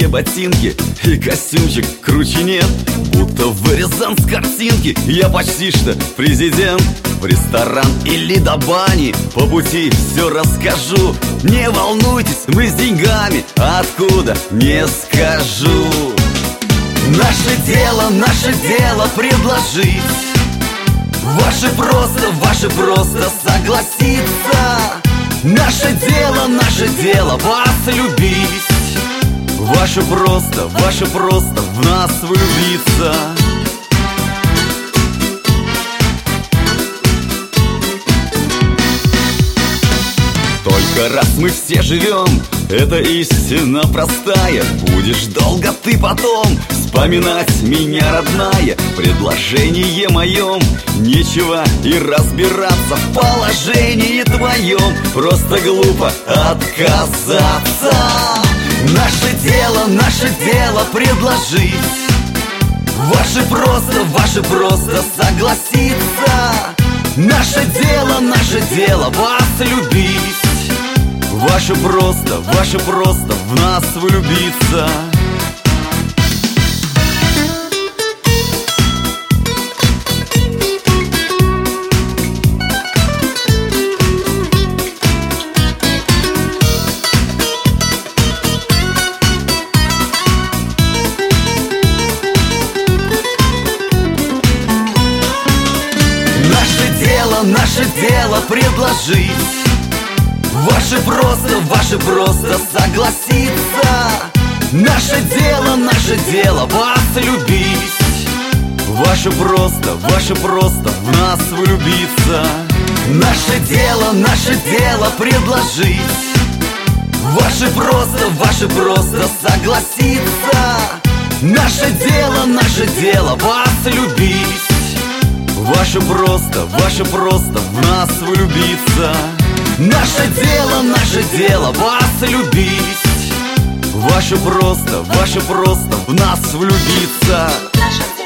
мне ботинки и костюмчик круче нет. Будто вырезан с картинки, я почти что президент. В ресторан или до бани по пути все расскажу. Не волнуйтесь, мы с деньгами, откуда не скажу. Наше дело предложить. Ваше просто согласиться. Наше дело вас любить. Ваше просто в нас влюбиться. Только раз мы все живем, это истина простая. Будешь долго ты потом вспоминать меня, родная. В предложении моем нечего и разбираться. В положении твоем просто глупо отказаться. Наше дело предложить. Ваше просто согласиться. Наше дело вас любить. Ваше просто в нас влюбиться. Наше дело предложить. Ваше просто согласиться. Наше дело вас любить. Ваше просто в нас влюбиться. Наше дело предложить. Ваше просто согласиться. Наше дело вас любить. Ваше просто в нас влюбиться. Наше дело вас любить. Ваше просто в нас влюбиться.